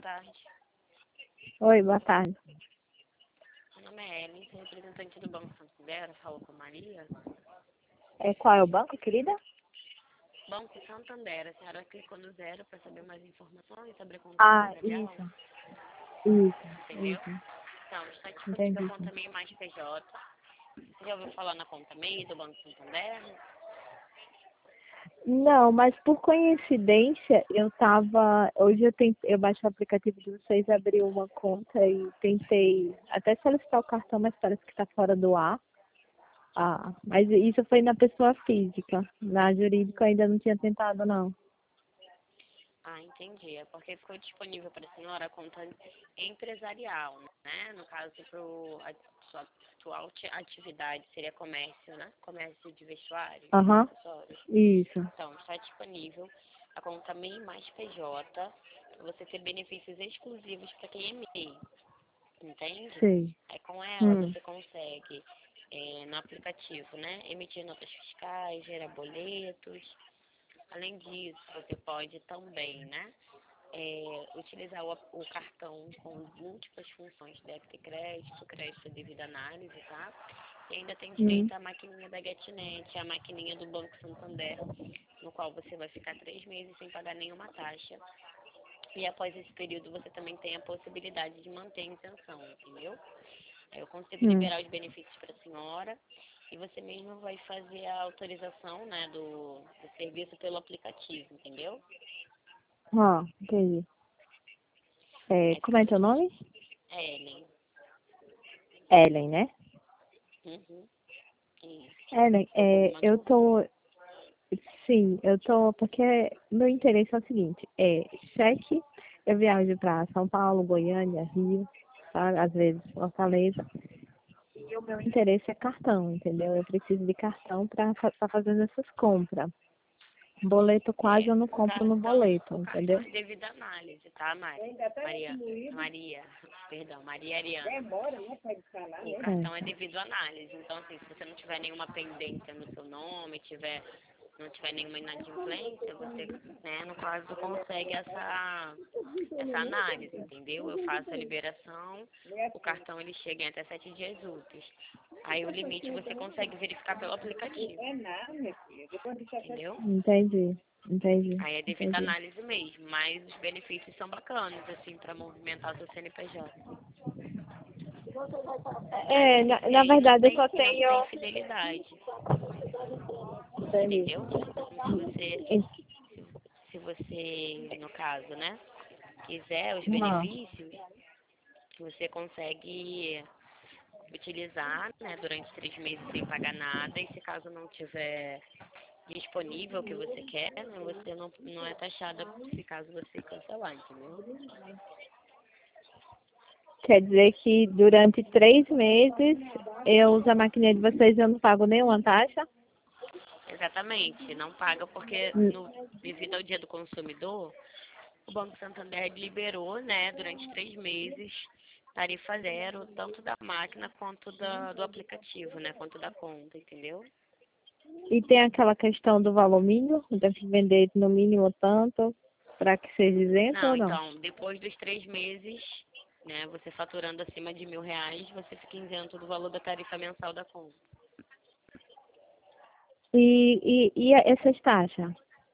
tarde. Oi, boa tarde. Meu nome é Ellen, sou representante do Banco Santander, falo com Maria. Qual é o banco, querida? Banco Santander, a senhora clicou no 0 para saber mais informações sobre a conta Ah, empresarial, entendeu? isso. Então, está disponível Entendi. a conta MEI mais PJ. Você já ouviu falar na conta MEI do Banco Santander? Não, mas por coincidência, hoje eu baixei o aplicativo de vocês, abri uma conta e tentei até solicitar o cartão, mas parece que está fora do ar. Ah, mas isso foi na pessoa física. Na jurídica eu ainda não tinha tentado, não. Ah, entendi. É porque ficou disponível para a senhora a conta empresarial, né? No caso, a sua atual atividade seria comércio, né? Comércio de vestuário, Aham, acessórios. isso. Então, está disponível a conta MEI mais PJ para você ter benefícios exclusivos para quem é MEI, entende? Sei. Aí com ela você consegue, no aplicativo, né? Emitir notas fiscais, gerar boletos. Além disso, você pode também, né, utilizar o cartão com múltiplas funções, débito e crédito devido à análise, tá? E ainda tem direito à maquininha da GetNet, a maquininha do Banco Santander, no qual você vai ficar 3 meses sem pagar nenhuma taxa. E após esse período você também tem a possibilidade de manter a isenção, entendeu? Aí eu consigo liberar os benefícios para a senhora e você mesmo vai fazer a autorização, né, do serviço pelo aplicativo, entendeu? Entendi. Aí Como é fica teu nome? Ellen. Ellen, né? Uhum. Isso. Ellen, Tem alguma eu dúvida? sim, eu tô, porque meu interesse é o seguinte, cheque, eu viajo para São Paulo, Goiânia, Rio, sabe? Às vezes Fortaleza, e o meu interesse é cartão, entendeu? Eu preciso de cartão para estar fazendo essas compras. Boleto quase eu não compro no boleto, O cartão entendeu? é devido à análise, tá, Maria, perdão, Maria Ariana. O cartão é devido à análise, então assim, se você não tiver nenhuma pendência no seu nome, não tiver nenhuma inadimplência, você, né, no caso, consegue essa análise, entendeu? Eu faço a liberação, o cartão ele chega em até 7 dias úteis. Aí o limite você consegue verificar pelo aplicativo, entendeu? Entendi. Aí é devido à análise mesmo, mas os benefícios são bacanas, assim, para movimentar o seu CNPJ. Na verdade eu só E não tenho. tem fidelidade, Entendi. entendeu? Então, se você, no caso, né, quiser os benefícios, você consegue utilizar, né, durante 3 meses sem pagar nada, e se caso não tiver disponível o que você quer, né, você não é taxada se caso você cancelar, entendeu? Quer dizer que durante 3 meses eu uso a maquininha de vocês e eu não pago nenhuma taxa? Exatamente, não paga porque devido ao Dia do Consumidor, o Banco Santander liberou, né, durante 3 meses, tarifa zero, tanto da máquina quanto do aplicativo, né, quanto da conta, entendeu? E tem aquela questão do valor mínimo, eu tenho que vender no mínimo tanto para que seja isento Não, ou não? então, depois dos 3 meses, né, você faturando acima de R$ 1.000, você fica isento do valor da tarifa mensal da conta. E essas taxas?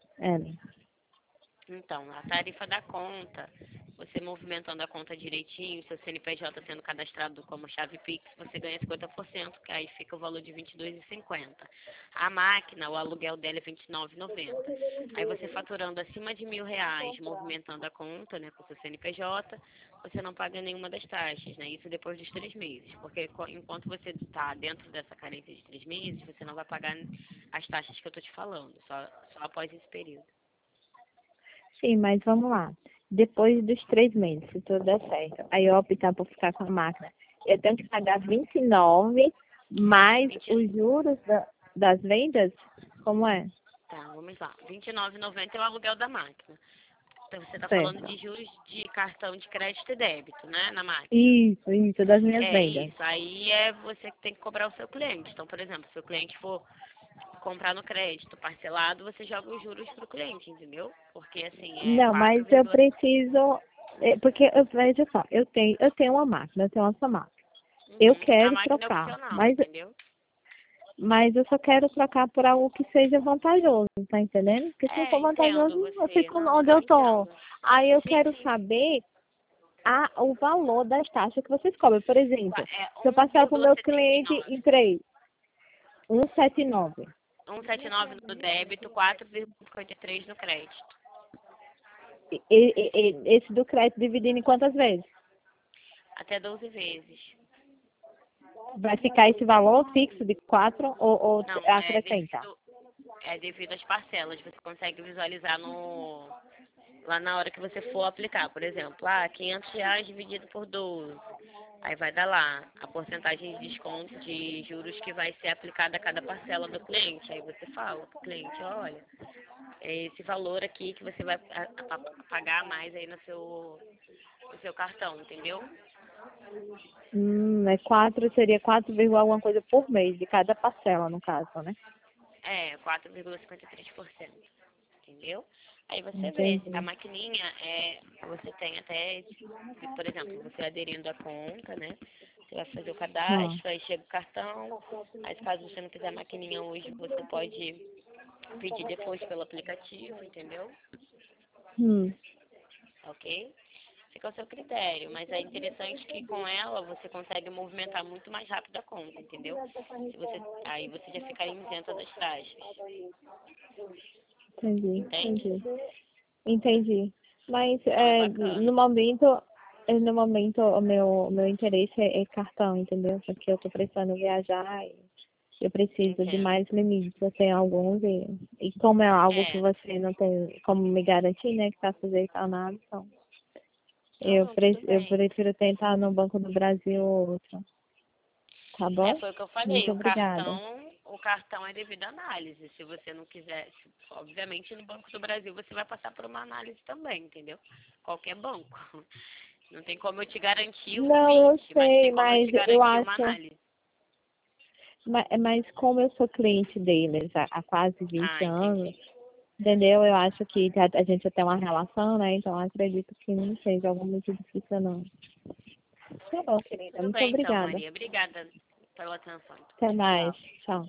Então, a tarifa da conta, você movimentando a conta direitinho, seu CNPJ sendo cadastrado como chave Pix, você ganha 50%, que aí fica o valor de R$ 22,50. A máquina, o aluguel dela é R$ 29,90. Aí você faturando acima de R$ 1.000, movimentando a conta, né, com seu CNPJ, você não paga nenhuma das taxas, né? Isso depois dos 3 meses, porque enquanto você está dentro dessa carência de 3 meses, você não vai pagar as taxas que eu estou te falando, só após esse período. Sim, mas vamos lá. Depois dos 3 meses, se tudo der certo, aí eu optar por ficar com a máquina, eu tenho que pagar 29 mais os juros das vendas? Como é? Tá, vamos lá. R$ 29,90 é o aluguel da máquina. Então você está falando Certo. de juros de cartão de crédito e débito, né, na máquina. Isso, das minhas É vendas. isso. Aí é você que tem que cobrar o seu cliente. Então, por exemplo, se o cliente for comprar no crédito parcelado, você joga os juros para o cliente, entendeu? Porque assim, é Não, mas eu 4, preciso, Porque, veja só, eu tenho uma máquina, eu tenho essa máquina. Eu A quero máquina é trocar, opcional, mas, entendeu? mas eu só quero trocar por algo que seja vantajoso, tá entendendo? Porque se não for Entendo vantajoso, eu você. fico Não, onde eu eu tô. entendo. Aí eu Sim, quero sim. saber o valor das taxas que vocês cobram. Por exemplo, É se eu passar para o meu cliente 1,79. em 3, 179. 1,79 no débito, 4,53 no crédito. Esse do crédito dividindo em quantas vezes? Até 12 vezes. Vai ficar esse valor fixo de 4 ou Não, acrescenta? é devido às parcelas. Você consegue visualizar lá na hora que você for aplicar. Por exemplo, R$ 500 dividido por 12. Aí vai dar lá a porcentagem de desconto de juros que vai ser aplicada a cada parcela do cliente. Aí você fala pro cliente, olha, é esse valor aqui que você vai pagar mais aí no seu cartão, entendeu? Seria 4, alguma coisa por mês, de cada parcela, no caso, né? 4,53%. Entendeu? Aí você vê, a Entendi. maquininha você tem até, por exemplo, você aderindo à conta, né? Você vai fazer o Não. cadastro, aí chega o cartão, aí caso você não quiser a maquininha hoje, você pode pedir depois pelo aplicativo, entendeu? Hum, Ok? Fica ao seu critério, mas é interessante que com ela você consegue movimentar muito mais rápido a conta, entendeu? Aí você já ficaria isenta das taxas, entendi, entende? entendi. Entendi. Mas Então é no bacana. momento, o meu interesse é cartão, entendeu? Porque eu tô precisando viajar e eu preciso de Entendo. mais limites. Eu tenho alguns e como é algo que É, você não tem como me garantir, né, que está sujeito a nada, então não, não, tudo eu bem. prefiro tentar no Banco do Brasil ou outro. Tá bom? Foi o que eu Muito falei, obrigada. o cartão é devido à análise. Se você não quiser, obviamente no Banco do Brasil você vai passar por uma análise também, entendeu? Qualquer banco. Não tem como eu te garantir um Não, eu limite, mas sei, tem como eu mas te eu garantir uma acho. análise. Mas como eu sou cliente deles há quase 20 anos, Entendi. entendeu? Eu acho que a gente tem uma relação, né? Então eu acredito que não seja algo muito difícil, não. Tá bom, querida. Tudo Muito bem então, obrigada. Maria. Obrigada pela atenção. Até mais. Tchau. Tchau.